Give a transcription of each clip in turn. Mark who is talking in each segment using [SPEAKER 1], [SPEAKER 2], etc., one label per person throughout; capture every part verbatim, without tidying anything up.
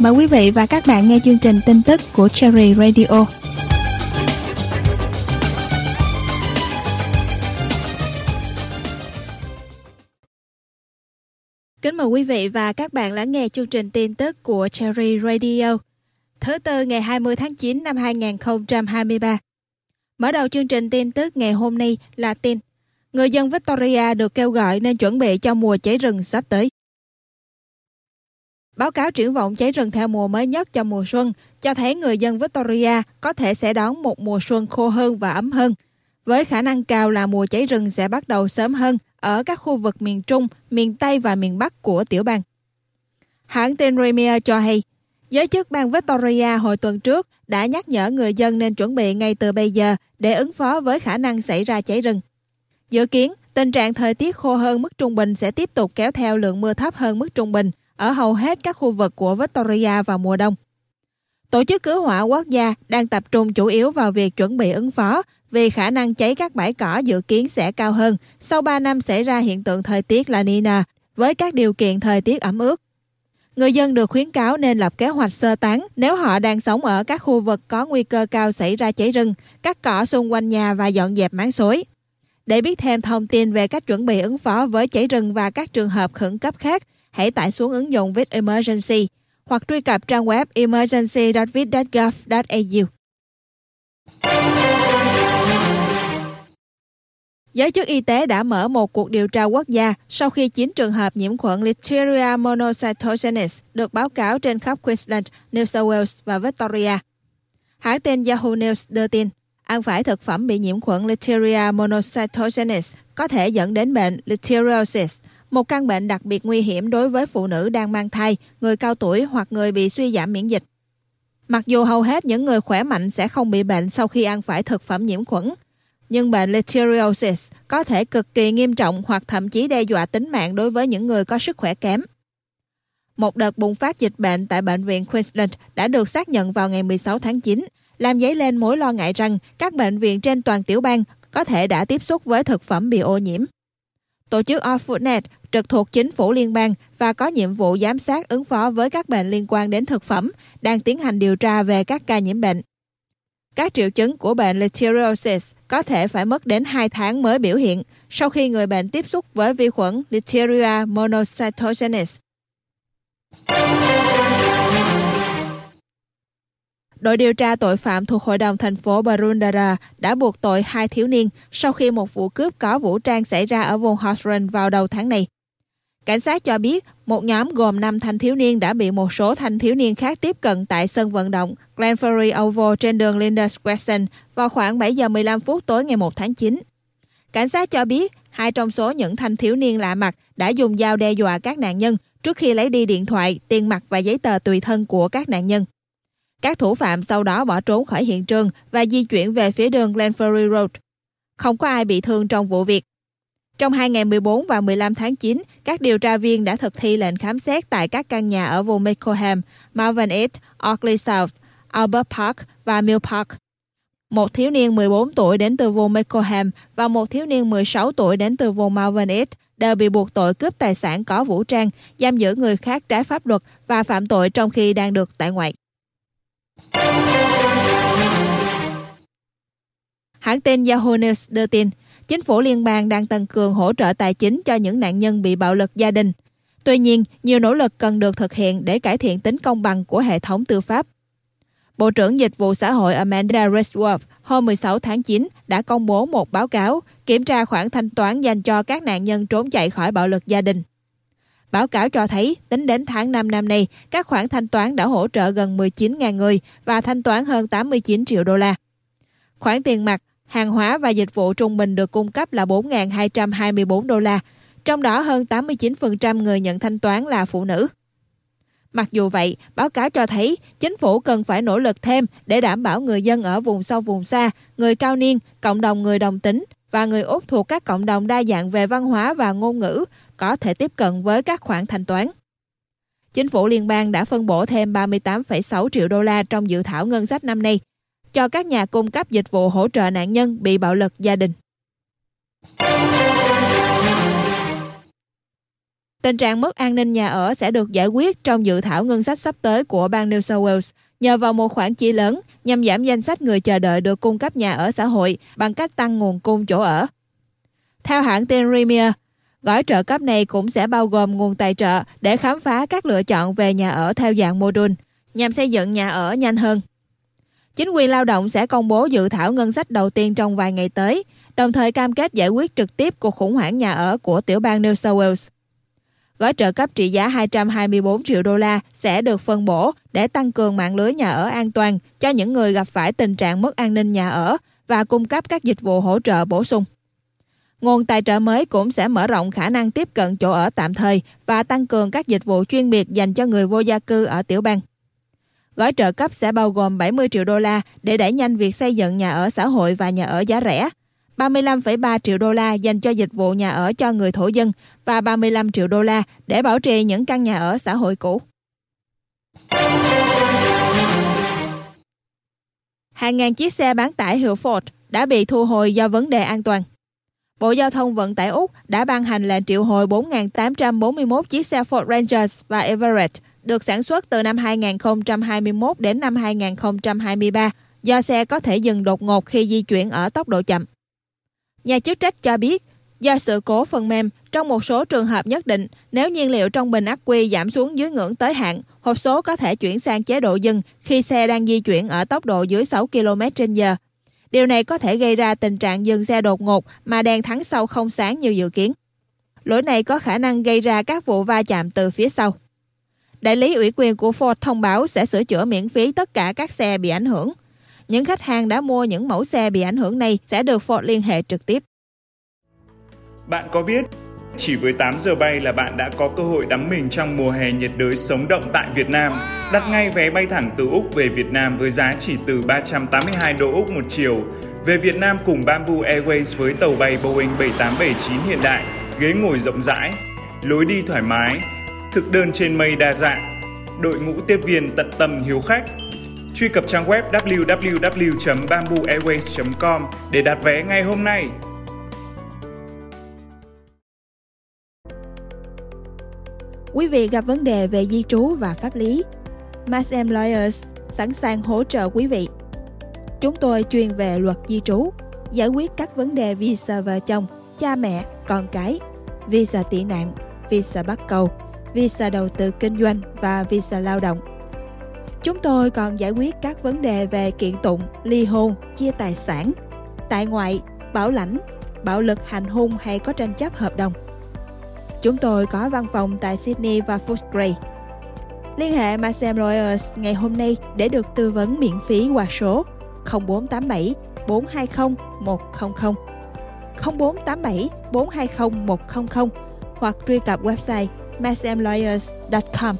[SPEAKER 1] Mời quý vị và các bạn nghe chương trình tin tức của Cherry Radio. Kính mời quý vị và các bạn lắng nghe chương trình tin tức của Cherry Radio. Thứ Tư ngày hai mươi tháng chín năm hai nghìn không trăm hai mươi ba. Mở đầu chương trình tin tức ngày hôm nay là tin người dân Victoria được kêu gọi nên chuẩn bị cho mùa cháy rừng sắp tới. Báo cáo triển vọng cháy rừng theo mùa mới nhất cho mùa xuân cho thấy người dân Victoria có thể sẽ đón một mùa xuân khô hơn và ấm hơn, với khả năng cao là mùa cháy rừng sẽ bắt đầu sớm hơn ở các khu vực miền Trung, miền Tây và miền Bắc của tiểu bang. Hãng tin Premier cho hay, giới chức bang Victoria hồi tuần trước đã nhắc nhở người dân nên chuẩn bị ngay từ bây giờ để ứng phó với khả năng xảy ra cháy rừng. Dự kiến, tình trạng thời tiết khô hơn mức trung bình sẽ tiếp tục kéo theo lượng mưa thấp hơn mức trung bình ở hầu hết các khu vực của Victoria vào mùa đông. Tổ chức Cứu hỏa Quốc gia đang tập trung chủ yếu vào việc chuẩn bị ứng phó vì khả năng cháy các bãi cỏ dự kiến sẽ cao hơn sau ba năm xảy ra hiện tượng thời tiết La Nina với các điều kiện thời tiết ẩm ướt. Người dân được khuyến cáo nên lập kế hoạch sơ tán nếu họ đang sống ở các khu vực có nguy cơ cao xảy ra cháy rừng, cắt cỏ xung quanh nhà và dọn dẹp máng xối. Để biết thêm thông tin về cách chuẩn bị ứng phó với cháy rừng và các trường hợp khẩn cấp khác, hãy tải xuống ứng dụng Viet Emergency hoặc truy cập trang web emergency chấm viet chấm gov chấm a u. Giới chức y tế đã mở một cuộc điều tra quốc gia sau khi chín trường hợp nhiễm khuẩn Listeria monocytogenes được báo cáo trên khắp Queensland, New South Wales và Victoria. Hãng tin Yahoo News đưa tin, ăn phải thực phẩm bị nhiễm khuẩn Listeria monocytogenes có thể dẫn đến bệnh listeriosis, một căn bệnh đặc biệt nguy hiểm đối với phụ nữ đang mang thai, người cao tuổi hoặc người bị suy giảm miễn dịch. Mặc dù hầu hết những người khỏe mạnh sẽ không bị bệnh sau khi ăn phải thực phẩm nhiễm khuẩn, nhưng bệnh listeriosis có thể cực kỳ nghiêm trọng hoặc thậm chí đe dọa tính mạng đối với những người có sức khỏe kém. Một đợt bùng phát dịch bệnh tại Bệnh viện Queensland đã được xác nhận vào ngày mười sáu tháng chín, làm dấy lên mối lo ngại rằng các bệnh viện trên toàn tiểu bang có thể đã tiếp xúc với thực phẩm bị ô nhiễm. Tổ chức Foodnet trực thuộc chính phủ liên bang và có nhiệm vụ giám sát ứng phó với các bệnh liên quan đến thực phẩm đang tiến hành điều tra về các ca nhiễm bệnh. Các triệu chứng của bệnh listeriosis có thể phải mất đến hai tháng mới biểu hiện sau khi người bệnh tiếp xúc với vi khuẩn Listeria monocytogenes. Đội điều tra tội phạm thuộc Hội đồng thành phố Boroondara đã buộc tội hai thiếu niên sau khi một vụ cướp có vũ trang xảy ra ở vùng Hawthorne vào đầu tháng này. Cảnh sát cho biết một nhóm gồm năm thanh thiếu niên đã bị một số thanh thiếu niên khác tiếp cận tại sân vận động Glenferrie Oval trên đường Linders Crescent vào khoảng bảy giờ mười lăm phút tối ngày một tháng chín. Cảnh sát cho biết hai trong số những thanh thiếu niên lạ mặt đã dùng dao đe dọa các nạn nhân trước khi lấy đi điện thoại, tiền mặt và giấy tờ tùy thân của các nạn nhân. Các thủ phạm sau đó bỏ trốn khỏi hiện trường và di chuyển về phía đường Glenferrie Road. Không có ai bị thương trong vụ việc. Trong hai ngày mười bốn và mười lăm tháng chín, các điều tra viên đã thực thi lệnh khám xét tại các căn nhà ở vùng Mickleham, Malvern East, Oakley South, Albert Park và Mill Park. Một thiếu niên mười bốn tuổi đến từ vùng Mickleham và một thiếu niên mười sáu tuổi đến từ vùng Malvern East đều bị buộc tội cướp tài sản có vũ trang, giam giữ người khác trái pháp luật và phạm tội trong khi đang được tại ngoại. Hãng tin Yahoo News đưa tin, chính phủ liên bang đang tăng cường hỗ trợ tài chính cho những nạn nhân bị bạo lực gia đình. Tuy nhiên, nhiều nỗ lực cần được thực hiện để cải thiện tính công bằng của hệ thống tư pháp. Bộ trưởng Dịch vụ Xã hội Amanda Rexworth hôm mười sáu tháng chín đã công bố một báo cáo kiểm tra khoản thanh toán dành cho các nạn nhân trốn chạy khỏi bạo lực gia đình. Báo cáo cho thấy, tính đến tháng năm năm nay, các khoản thanh toán đã hỗ trợ gần mười chín nghìn người và thanh toán hơn tám mươi chín triệu đô la. Khoản tiền mặt, hàng hóa và dịch vụ trung bình được cung cấp là bốn nghìn hai trăm hai mươi bốn đô la, trong đó hơn tám mươi chín phần trăm người nhận thanh toán là phụ nữ. Mặc dù vậy, báo cáo cho thấy chính phủ cần phải nỗ lực thêm để đảm bảo người dân ở vùng sâu vùng xa, người cao niên, cộng đồng người đồng tính và người Úc thuộc các cộng đồng đa dạng về văn hóa và ngôn ngữ có thể tiếp cận với các khoản thanh toán. Chính phủ liên bang đã phân bổ thêm ba mươi tám phẩy sáu triệu đô la trong dự thảo ngân sách năm nay cho các nhà cung cấp dịch vụ hỗ trợ nạn nhân bị bạo lực gia đình. Tình trạng mất an ninh nhà ở sẽ được giải quyết trong dự thảo ngân sách sắp tới của bang New South Wales nhờ vào một khoản chi lớn nhằm giảm danh sách người chờ đợi được cung cấp nhà ở xã hội bằng cách tăng nguồn cung chỗ ở. Theo hãng tin Premier, gói trợ cấp này cũng sẽ bao gồm nguồn tài trợ để khám phá các lựa chọn về nhà ở theo dạng mô-đun, nhằm xây dựng nhà ở nhanh hơn. Chính quyền lao động sẽ công bố dự thảo ngân sách đầu tiên trong vài ngày tới, đồng thời cam kết giải quyết trực tiếp cuộc khủng hoảng nhà ở của tiểu bang New South Wales. Gói trợ cấp trị giá hai trăm hai mươi bốn triệu đô la sẽ được phân bổ để tăng cường mạng lưới nhà ở an toàn cho những người gặp phải tình trạng mất an ninh nhà ở và cung cấp các dịch vụ hỗ trợ bổ sung. Nguồn tài trợ mới cũng sẽ mở rộng khả năng tiếp cận chỗ ở tạm thời và tăng cường các dịch vụ chuyên biệt dành cho người vô gia cư ở tiểu bang. Gói trợ cấp sẽ bao gồm bảy mươi triệu đô la để đẩy nhanh việc xây dựng nhà ở xã hội và nhà ở giá rẻ, ba mươi lăm phẩy ba triệu đô la dành cho dịch vụ nhà ở cho người thổ dân và ba mươi lăm triệu đô la để bảo trì những căn nhà ở xã hội cũ. Hàng ngàn chiếc xe bán tải hiệu Ford đã bị thu hồi do vấn đề an toàn. Bộ Giao thông Vận tải Úc đã ban hành lệnh triệu hồi bốn nghìn tám trăm bốn mươi mốt chiếc xe Ford Rangers và Everett được sản xuất từ năm hai nghìn không trăm hai mươi mốt đến năm hai nghìn không trăm hai mươi ba do xe có thể dừng đột ngột khi di chuyển ở tốc độ chậm. Nhà chức trách cho biết, do sự cố phần mềm, trong một số trường hợp nhất định, nếu nhiên liệu trong bình ắc quy giảm xuống dưới ngưỡng tới hạn, hộp số có thể chuyển sang chế độ dừng khi xe đang di chuyển ở tốc độ dưới sáu ki lô mét trên giờ. Điều này có thể gây ra tình trạng dừng xe đột ngột mà đèn thắng sau không sáng như dự kiến. Lỗi này có khả năng gây ra các vụ va chạm từ phía sau. Đại lý ủy quyền của Ford thông báo sẽ sửa chữa miễn phí tất cả các xe bị ảnh hưởng. Những khách hàng đã mua những mẫu xe bị ảnh hưởng này sẽ được Ford liên hệ trực tiếp.
[SPEAKER 2] Bạn có biết, chỉ với tám giờ bay là bạn đã có cơ hội đắm mình trong mùa hè nhiệt đới sống động tại Việt Nam. Đặt ngay vé bay thẳng từ Úc về Việt Nam với giá chỉ từ ba trăm tám mươi hai đô Úc một chiều. Về Việt Nam cùng Bamboo Airways với tàu bay Boeing bảy tám bảy chín hiện đại, ghế ngồi rộng rãi, lối đi thoải mái, thực đơn trên mây đa dạng, đội ngũ tiếp viên tận tâm hiếu khách. Truy cập trang web w w w chấm bamboo airways chấm com để đặt vé ngay hôm nay.
[SPEAKER 1] Quý vị gặp vấn đề về di trú và pháp lý, Maxim Lawyers sẵn sàng hỗ trợ quý vị. Chúng tôi chuyên về luật di trú, giải quyết các vấn đề visa vợ chồng, cha mẹ, con cái, visa tị nạn, visa bắt cầu, visa đầu tư kinh doanh và visa lao động. Chúng tôi còn giải quyết các vấn đề về kiện tụng, ly hôn, chia tài sản, tại ngoại, bảo lãnh, bạo lực hành hung hay có tranh chấp hợp đồng. Chúng tôi có văn phòng tại Sydney và Footscray. Liên hệ Maxim Lawyers ngày hôm nay để được tư vấn miễn phí qua số không bốn tám bảy bốn hai không một không không, không bốn tám bảy bốn hai không một không không hoặc truy cập website maxim lawyers chấm com.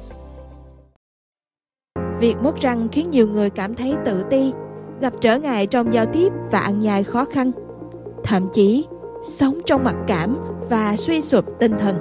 [SPEAKER 1] Việc mất răng khiến nhiều người cảm thấy tự ti, gặp trở ngại trong giao tiếp và ăn nhai khó khăn, thậm chí sống trong mặc cảm và suy sụp tinh thần.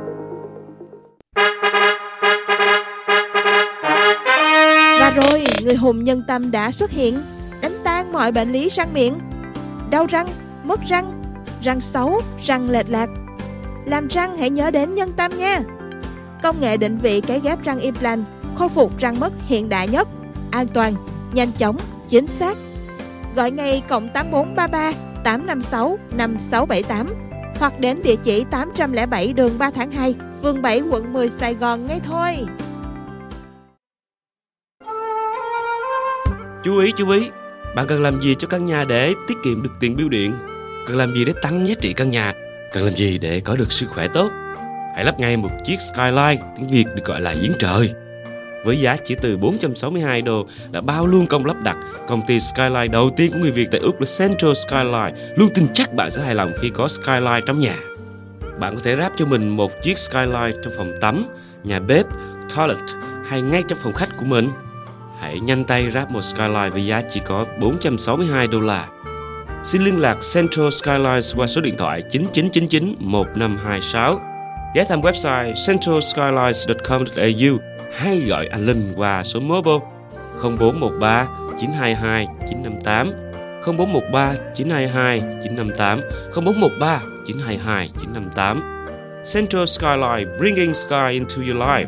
[SPEAKER 1] Và rồi, người hùng nhân tâm đã xuất hiện, đánh tan mọi bệnh lý răng miệng, đau răng, mất răng, răng xấu, răng lệch lạc. Làm răng hãy nhớ đến nhân tâm nha. Công nghệ định vị cấy ghép răng implant, khôi phục răng mất hiện đại nhất, an toàn, nhanh chóng, chính xác. Gọi ngay cộng tám bốn ba ba tám năm sáu năm sáu bảy tám hoặc đến địa chỉ tám trăm lẻ bảy đường ba tháng hai, phường bảy, quận mười, Sài Gòn ngay thôi.
[SPEAKER 3] Chú ý, chú ý, bạn cần làm gì cho căn nhà để tiết kiệm được tiền bưu điện? Cần làm gì để tăng giá trị căn nhà? Cần làm gì để có được sức khỏe tốt? Hãy lắp ngay một chiếc Skyline, tiếng Việt được gọi là giếng trời. Với giá chỉ từ bốn trăm sáu mươi hai đô là bao luôn công lắp đặt, công ty Skyline đầu tiên của người Việt tại Úc là Central Skyline luôn tin chắc bạn sẽ hài lòng khi có Skyline trong nhà. Bạn có thể ráp cho mình một chiếc Skyline trong phòng tắm, nhà bếp, toilet hay ngay trong phòng khách của mình. Hãy nhanh tay ráp một Skyline với giá chỉ có bốn trăm sáu mươi hai đô la. Xin liên lạc Central Skylines qua số điện thoại chín chín chín chín một năm hai sáu. Ghé thăm website central skylines chấm com chấm a u hay gọi anh Linh qua số mobile không bốn một ba chín hai hai chín năm tám, không bốn một ba chín hai hai chín năm tám, không bốn một ba chín hai hai chín năm tám. Central Skyline, bringing sky into your life.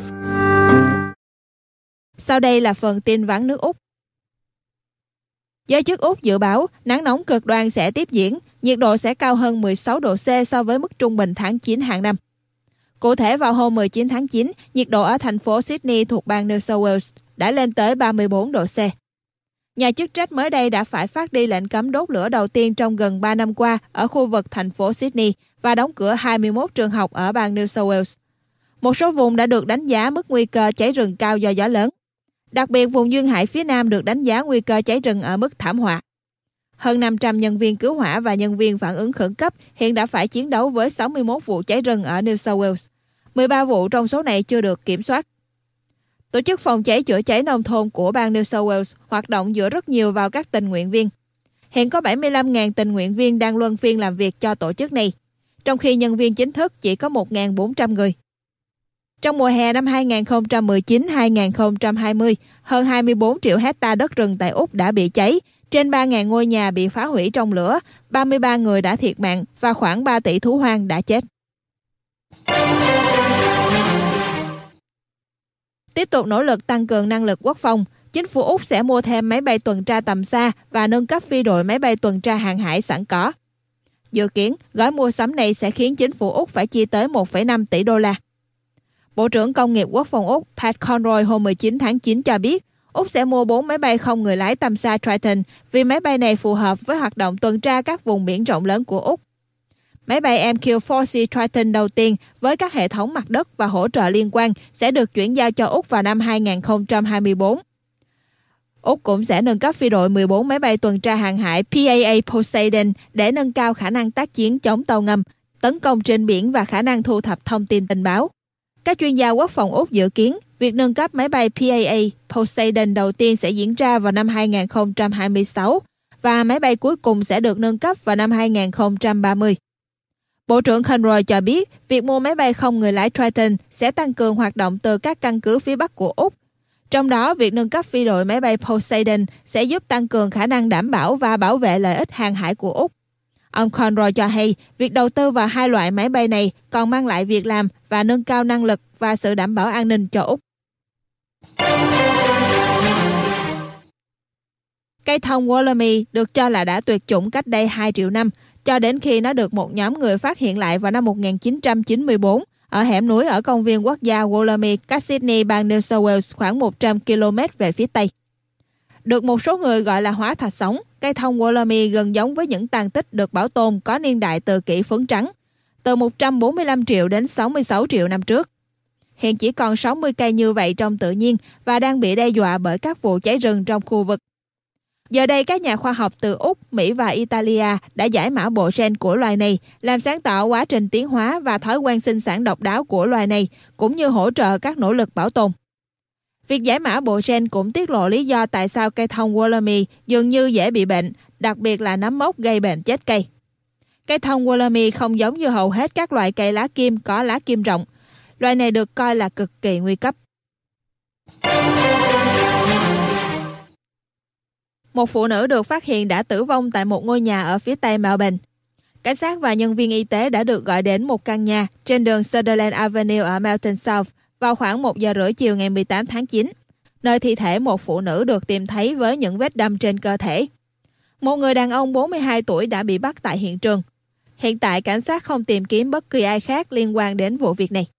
[SPEAKER 1] Sau đây là phần tin vắn nước Úc. Giới chức Úc dự báo nắng nóng cực đoan sẽ tiếp diễn, nhiệt độ sẽ cao hơn mười sáu độ C so với mức trung bình tháng chín hàng năm. Cụ thể vào hôm mười chín tháng chín, nhiệt độ ở thành phố Sydney thuộc bang New South Wales đã lên tới ba mươi bốn độ C. Nhà chức trách mới đây đã phải phát đi lệnh cấm đốt lửa đầu tiên trong gần ba năm qua ở khu vực thành phố Sydney và đóng cửa hai mươi mốt trường học ở bang New South Wales. Một số vùng đã được đánh giá mức nguy cơ cháy rừng cao do gió lớn. Đặc biệt, vùng duyên hải phía Nam được đánh giá nguy cơ cháy rừng ở mức thảm họa. Hơn năm trăm nhân viên cứu hỏa và nhân viên phản ứng khẩn cấp hiện đã phải chiến đấu với sáu mươi mốt vụ cháy rừng ở New South Wales. mười ba vụ trong số này chưa được kiểm soát. Tổ chức phòng cháy chữa cháy nông thôn của bang New South Wales hoạt động dựa rất nhiều vào các tình nguyện viên. Hiện có bảy mươi lăm nghìn tình nguyện viên đang luân phiên làm việc cho tổ chức này, trong khi nhân viên chính thức chỉ có một nghìn bốn trăm người. Trong mùa hè năm hai nghìn không trăm mười chín hai nghìn không trăm hai mươi, hơn hai mươi bốn triệu hecta đất rừng tại Úc đã bị cháy, trên ba nghìn ngôi nhà bị phá hủy trong lửa, ba mươi ba người đã thiệt mạng và khoảng ba tỷ thú hoang đã chết. Tiếp tục nỗ lực tăng cường năng lực quốc phòng, chính phủ Úc sẽ mua thêm máy bay tuần tra tầm xa và nâng cấp phi đội máy bay tuần tra hàng hải sẵn có. Dự kiến, gói mua sắm này sẽ khiến chính phủ Úc phải chi tới một phẩy năm tỷ đô la. Bộ trưởng Công nghiệp Quốc phòng Úc Pat Conroy hôm mười chín tháng chín cho biết, Úc sẽ mua bốn máy bay không người lái tầm xa Triton vì máy bay này phù hợp với hoạt động tuần tra các vùng biển rộng lớn của Úc. Máy bay em quy bốn C Triton đầu tiên với các hệ thống mặt đất và hỗ trợ liên quan sẽ được chuyển giao cho Úc vào năm hai nghìn không trăm hai mươi bốn. Úc cũng sẽ nâng cấp phi đội mười bốn máy bay tuần tra hàng hải P A A Poseidon để nâng cao khả năng tác chiến chống tàu ngầm, tấn công trên biển và khả năng thu thập thông tin tình báo. Các chuyên gia quốc phòng Úc dự kiến việc nâng cấp máy bay P A A Poseidon đầu tiên sẽ diễn ra vào năm hai nghìn không trăm hai mươi sáu và máy bay cuối cùng sẽ được nâng cấp vào năm hai nghìn không trăm ba mươi. Bộ trưởng Conroy cho biết việc mua máy bay không người lái Triton sẽ tăng cường hoạt động từ các căn cứ phía Bắc của Úc. Trong đó, việc nâng cấp phi đội máy bay Poseidon sẽ giúp tăng cường khả năng đảm bảo và bảo vệ lợi ích hàng hải của Úc. Ông Conroy cho hay, việc đầu tư vào hai loại máy bay này còn mang lại việc làm và nâng cao năng lực và sự đảm bảo an ninh cho Úc. Cây thông Wollemi được cho là đã tuyệt chủng cách đây hai triệu năm, cho đến khi nó được một nhóm người phát hiện lại vào năm một nghìn chín trăm chín mươi tư ở hẻm núi ở công viên quốc gia Wollemi, cách Sydney, bang New South Wales khoảng một trăm ki lô mét về phía tây. Được một số người gọi là hóa thạch sống, cây thông Wollemi gần giống với những tàn tích được bảo tồn có niên đại từ kỷ phấn trắng, từ một trăm bốn mươi lăm triệu đến sáu mươi sáu triệu năm trước. Hiện chỉ còn sáu mươi cây như vậy trong tự nhiên và đang bị đe dọa bởi các vụ cháy rừng trong khu vực. Giờ đây, các nhà khoa học từ Úc, Mỹ và Italia đã giải mã bộ gen của loài này, làm sáng tỏ quá trình tiến hóa và thói quen sinh sản độc đáo của loài này, cũng như hỗ trợ các nỗ lực bảo tồn. Việc giải mã bộ gen cũng tiết lộ lý do tại sao cây thông Wollemi dường như dễ bị bệnh, đặc biệt là nấm mốc gây bệnh chết cây. Cây thông Wollemi không giống như hầu hết các loại cây lá kim có lá kim rộng. Loài này được coi là cực kỳ nguy cấp. Một phụ nữ được phát hiện đã tử vong tại một ngôi nhà ở phía tây Melbourne. Cảnh sát và nhân viên y tế đã được gọi đến một căn nhà trên đường Sutherland Avenue ở Melton South vào khoảng một giờ rưỡi chiều ngày mười tám tháng chín, nơi thi thể một phụ nữ được tìm thấy với những vết đâm trên cơ thể. Một người đàn ông bốn mươi hai tuổi đã bị bắt tại hiện trường. Hiện tại, cảnh sát không tìm kiếm bất kỳ ai khác liên quan đến vụ việc này.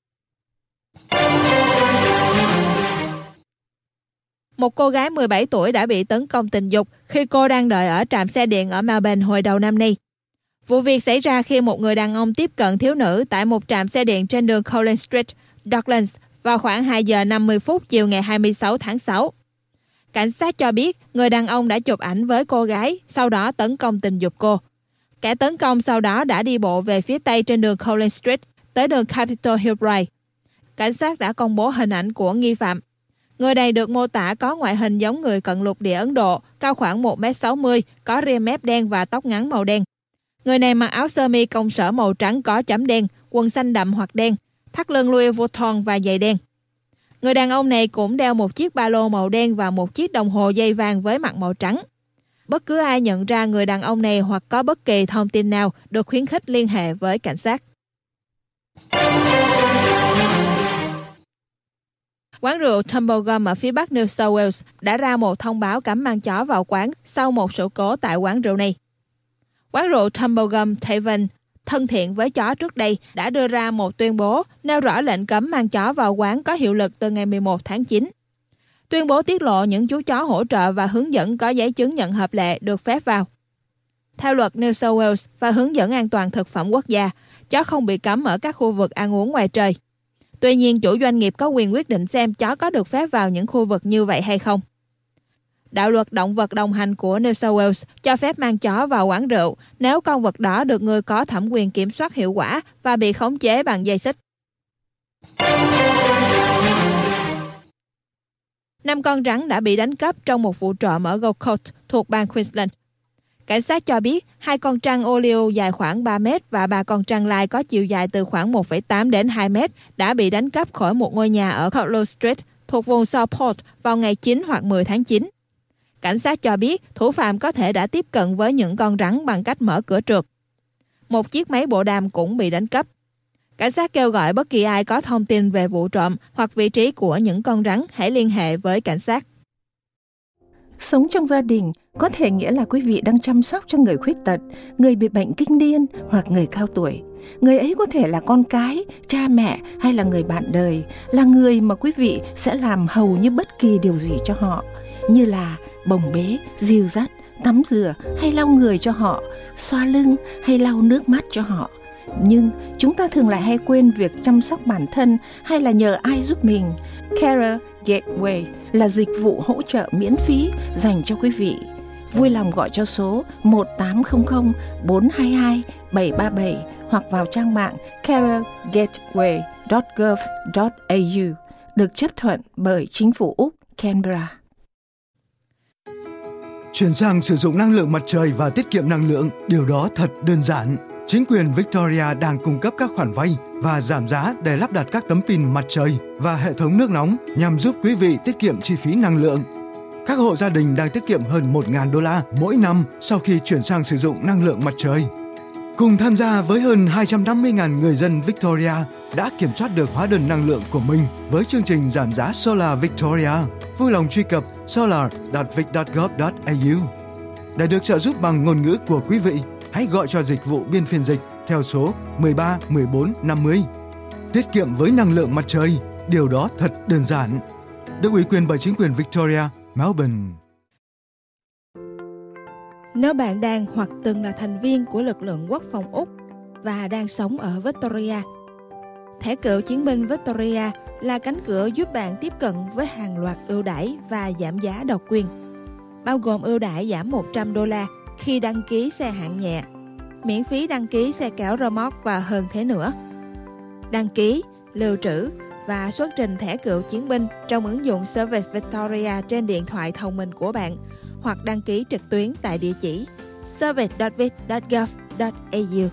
[SPEAKER 1] Một cô gái mười bảy tuổi đã bị tấn công tình dục khi cô đang đợi ở trạm xe điện ở Melbourne hồi đầu năm nay. Vụ việc xảy ra khi một người đàn ông tiếp cận thiếu nữ tại một trạm xe điện trên đường Collins Street, Docklands vào khoảng hai giờ năm mươi phút chiều ngày hai mươi sáu tháng sáu. Cảnh sát cho biết người đàn ông đã chụp ảnh với cô gái, sau đó tấn công tình dục cô. Kẻ tấn công sau đó đã đi bộ về phía tây trên đường Collins Street tới đường Capitol Hill Drive. Cảnh sát đã công bố hình ảnh của nghi phạm. Người này được mô tả có ngoại hình giống người cận lục địa Ấn Độ, cao khoảng một mét sáu mươi, có ria mép đen và tóc ngắn màu đen. Người này mặc áo sơ mi công sở màu trắng có chấm đen, quần xanh đậm hoặc đen, thắt lưng Louis Vuitton và giày đen. Người đàn ông này cũng đeo một chiếc ba lô màu đen và một chiếc đồng hồ dây vàng với mặt màu trắng. Bất cứ ai nhận ra người đàn ông này hoặc có bất kỳ thông tin nào được khuyến khích liên hệ với cảnh sát. Quán rượu Tumblegum ở phía bắc New South Wales đã ra một thông báo cấm mang chó vào quán sau một sự cố tại quán rượu này. Quán rượu Tumblegum Tavern thân thiện với chó trước đây đã đưa ra một tuyên bố nêu rõ lệnh cấm mang chó vào quán có hiệu lực từ ngày mười một tháng chín. Tuyên bố tiết lộ những chú chó hỗ trợ và hướng dẫn có giấy chứng nhận hợp lệ được phép vào. Theo luật New South Wales và hướng dẫn an toàn thực phẩm quốc gia, chó không bị cấm ở các khu vực ăn uống ngoài trời. Tuy nhiên, chủ doanh nghiệp có quyền quyết định xem chó có được phép vào những khu vực như vậy hay không. Đạo luật động vật đồng hành của New South Wales cho phép mang chó vào quán rượu nếu con vật đó được người có thẩm quyền kiểm soát hiệu quả và bị khống chế bằng dây xích. Năm con rắn đã bị đánh cắp trong một vụ trộm ở Gold Coast thuộc bang Queensland. Cảnh sát cho biết hai con trăng Oleo dài khoảng ba mét và ba con trăng lai có chiều dài từ khoảng một phẩy tám đến hai mét đã bị đánh cắp khỏi một ngôi nhà ở Cutler Street thuộc vùng Southport vào ngày chín hoặc mười tháng chín. Cảnh sát cho biết thủ phạm có thể đã tiếp cận với những con rắn bằng cách mở cửa trượt. Một chiếc máy bộ đàm cũng bị đánh cắp. Cảnh sát kêu gọi bất kỳ ai có thông tin về vụ trộm hoặc vị trí của những con rắn hãy liên hệ với cảnh sát.
[SPEAKER 4] Sống trong gia đình có thể nghĩa là quý vị đang chăm sóc cho người khuyết tật, người bị bệnh kinh niên hoặc người cao tuổi. Người ấy có thể là con cái, cha mẹ hay là người bạn đời, là người mà quý vị sẽ làm hầu như bất kỳ điều gì cho họ, như là bồng bế, dìu dắt, tắm rửa hay lau người cho họ, xoa lưng hay lau nước mắt cho họ. Nhưng chúng ta thường lại hay quên việc chăm sóc bản thân hay là nhờ ai giúp mình. Carer Gateway là dịch vụ hỗ trợ miễn phí dành cho quý vị. Vui lòng gọi cho số một tám không không bốn hai hai bảy ba bảy hoặc vào trang mạng carer gateway chấm gov chấm a u, được chấp thuận bởi chính phủ Úc, Canberra.
[SPEAKER 5] Chuyển sang sử dụng năng lượng mặt trời và tiết kiệm năng lượng, điều đó thật đơn giản. Chính quyền Victoria đang cung cấp các khoản vay và giảm giá để lắp đặt các tấm pin mặt trời và hệ thống nước nóng nhằm giúp quý vị tiết kiệm chi phí năng lượng. Các hộ gia đình đang tiết kiệm hơn một nghìn đô la mỗi năm sau khi chuyển sang sử dụng năng lượng mặt trời. Cùng tham gia với hơn hai trăm năm mươi nghìn người dân Victoria đã kiểm soát được hóa đơn năng lượng của mình với chương trình giảm giá Solar Victoria. Vui lòng truy cập solar chấm vic chấm gov chấm a u. Để được trợ giúp bằng ngôn ngữ của quý vị, hãy gọi cho dịch vụ biên phiên dịch theo số một ba một bốn năm mươi. Tiết kiệm với năng lượng mặt trời, điều đó thật đơn giản. Được ủy quyền bởi chính quyền Victoria, Melbourne.
[SPEAKER 1] Nếu bạn đang hoặc từng là thành viên của lực lượng quốc phòng Úc và đang sống ở Victoria, thẻ cựu chiến binh Victoria là cánh cửa giúp bạn tiếp cận với hàng loạt ưu đãi và giảm giá độc quyền, bao gồm ưu đãi giảm một trăm đô la khi đăng ký xe hạng nhẹ, miễn phí đăng ký xe kéo rơ moóc và hơn thế nữa. Đăng ký, lưu trữ và xuất trình thẻ cựu chiến binh trong ứng dụng Service Victoria trên điện thoại thông minh của bạn hoặc đăng ký trực tuyến tại địa chỉ service chấm vic chấm gov chấm a u.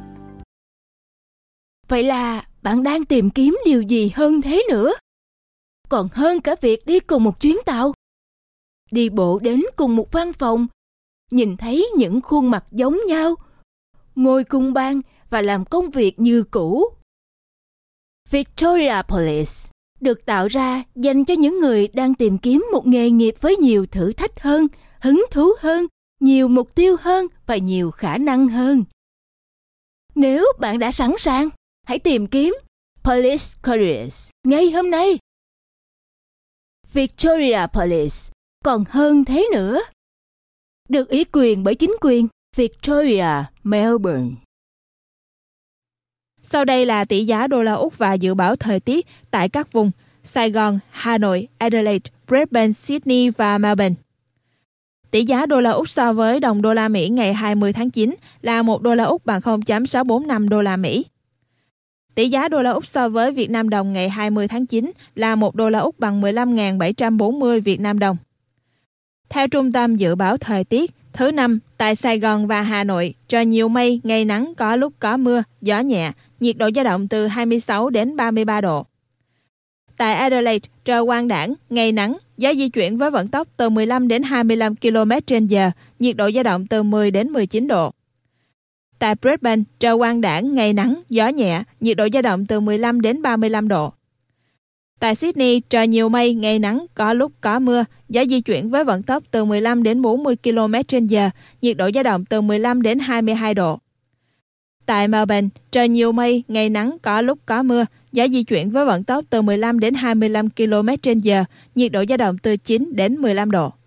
[SPEAKER 6] Vậy là bạn đang tìm kiếm điều gì hơn thế nữa? Còn hơn cả việc đi cùng một chuyến tàu. Đi bộ đến cùng một văn phòng, nhìn thấy những khuôn mặt giống nhau, ngồi cùng bàn và làm công việc như cũ. Victoria Police được tạo ra dành cho những người đang tìm kiếm một nghề nghiệp với nhiều thử thách hơn, hứng thú hơn, nhiều mục tiêu hơn và nhiều khả năng hơn. Nếu bạn đã sẵn sàng, hãy tìm kiếm Police Careers ngay hôm nay. Victoria Police còn hơn thế nữa. Được ủy quyền bởi chính quyền Victoria, Melbourne.
[SPEAKER 1] Sau đây là tỷ giá đô la Úc và dự báo thời tiết tại các vùng Sài Gòn, Hà Nội, Adelaide, Brisbane, Sydney và Melbourne. Tỷ giá đô la Úc so với đồng đô la Mỹ ngày hai mươi tháng chín là một đô la Úc bằng không phẩy sáu bốn năm đô la Mỹ. Tỷ giá đô la Úc so với Việt Nam đồng ngày hai mươi tháng chín là một đô la Úc bằng mười lăm nghìn bảy trăm bốn mươi Việt Nam đồng. Theo Trung tâm Dự báo Thời tiết, thứ năm, tại Sài Gòn và Hà Nội, trời nhiều mây, ngày nắng, có lúc có mưa, gió nhẹ, nhiệt độ dao động từ hai mươi sáu đến ba mươi ba độ. Tại Adelaide, trời quang đãng, ngày nắng, gió di chuyển với vận tốc từ mười lăm đến hai mươi lăm ki lô mét trên giờ, nhiệt độ dao động từ mười đến mười chín độ. Tại Brisbane, trời quang đãng, ngày nắng, gió nhẹ, nhiệt độ dao động từ mười lăm đến ba mươi lăm độ. Tại Sydney, trời nhiều mây, ngày nắng, có lúc có mưa, gió di chuyển với vận tốc từ mười lăm đến bốn mươi ki lô mét trên giờ, nhiệt độ dao động từ mười lăm đến hai mươi hai độ. Tại Melbourne, trời nhiều mây, ngày nắng, có lúc có mưa, gió di chuyển với vận tốc từ mười lăm đến hai mươi lăm ki lô mét trên giờ, nhiệt độ dao động từ chín đến mười lăm độ.